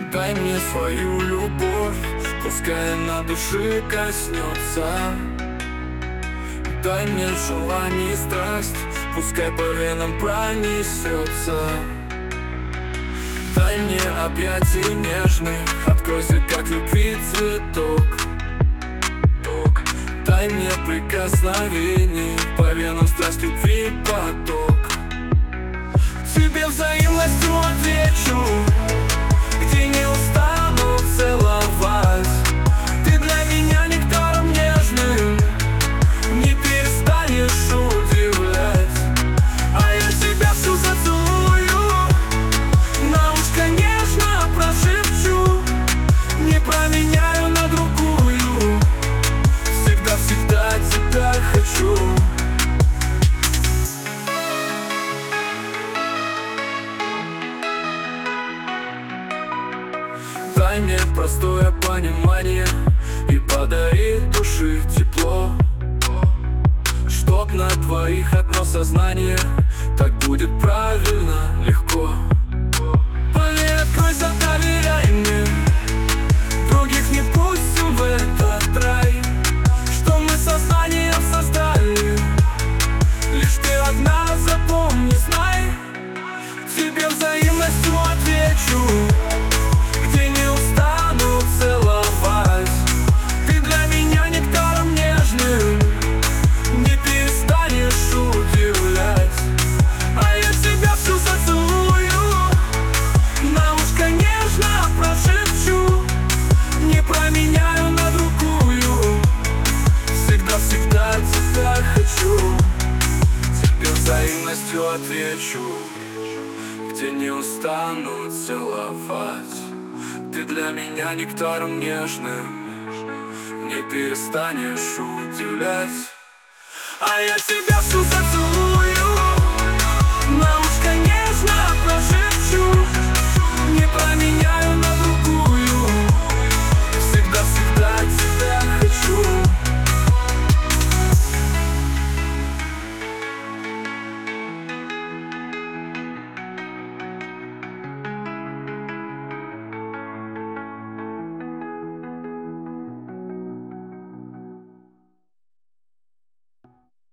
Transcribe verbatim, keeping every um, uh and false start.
Дай мне свою любовь, пускай на души коснется. Дай мне желание и страсть, пускай по венам пронесется. Дай мне объятий нежных, откройся, как любви цветок. Дай мне прикосновений, по венам страсть любви поток. Тебе взаимностью отвечу, где не устану целовать. Ты для меня нектаром нежным, не перестанешь удивлять. А я тебя всю зацелую, на ушко нежно прошепчу, не променяю на другую, всегда-всегда тебя хочу. Дай мне простое понимание и подари души тепло, чтоб на двоих одно сознание, так будет правильно, легко. Поверь, откройся, доверяй мне, других не пустим в этот рай, что мы сознанием создали. Лишь ты одна, запомни, знай. Тебе взаимностью отвечу, где не устану целовать. Ты для меня нектаром нежным, не перестанешь удивлять. А я тебя всю зацелую, на ушко нежно прошепчу, не променяю на другую, всегда-всегда тебя хочу. Тебе взаимностью отвечу, где не устану целовать. Ты для меня нектаром нежным, не перестанешь удивлять. А я тебя всю зацелую.